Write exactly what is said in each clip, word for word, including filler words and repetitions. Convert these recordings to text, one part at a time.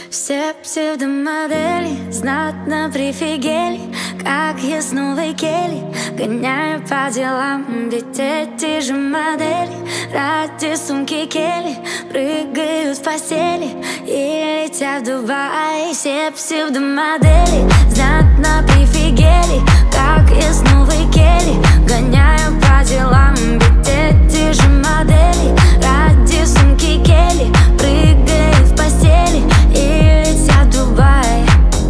Все псевдомодели знатно прифигели, как я с новой кели гоняю по делам. Ведь эти же модели ради сумки Келли прыгают в постели и летят в Дубай. Все псевдомодели знатно прифигели, как я с новой кели гоняю по делам. Ведь эти же модели ради сумки Келли прыгают в постели и летят в Дубай.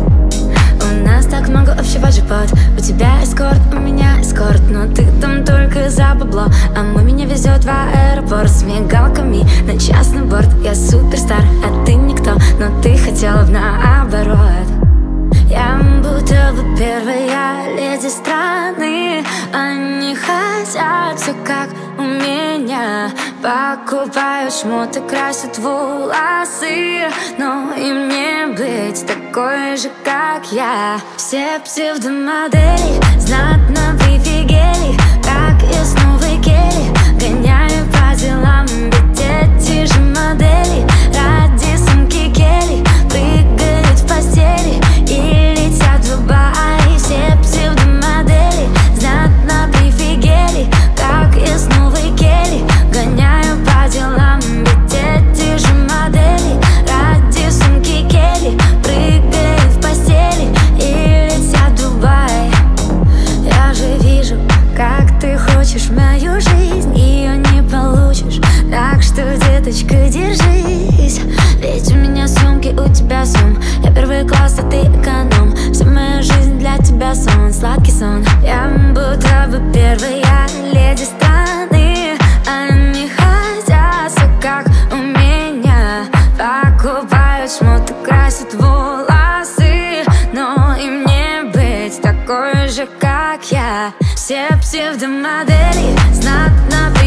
У нас так много общего, джекпот. У тебя эскорт, у меня эскорт, но ты там только за бабло. А мой меня везет в аэропорт с мигалками на частный борт. Я суперстар, а ты никто, но ты хотела в наоборот. Я будто бы первая леди страны. Они хотят все как у меня. Покупают шмоты, красят волосы, но им не быть такой же, как я. Все псевдомодели знатно прифигели, как я с новой кели гоняю по делам. Ведь эти же модели ради сумки Келли прыгают в постели и летят в Дубай. Все псевдомодели знатно прифигели, как я с новой кели гоняю по делам. Ведь эти же модели ради сумки Келли прыгают в постели и летят в Дубай. Я же вижу, как ты хочешь мою жизнь, ее не получишь, так что, деточка, держись. Ведь у меня съемки, у тебя съем. Я первый класс, а ты эконом. Вся моя жизнь для тебя сон, сладкий сон. Я будто бы первая леди страны. Они хотят все как у меня. Покупают шмоты, красят волосы, но им не быть такой же, как я. Все псевдомодели знатно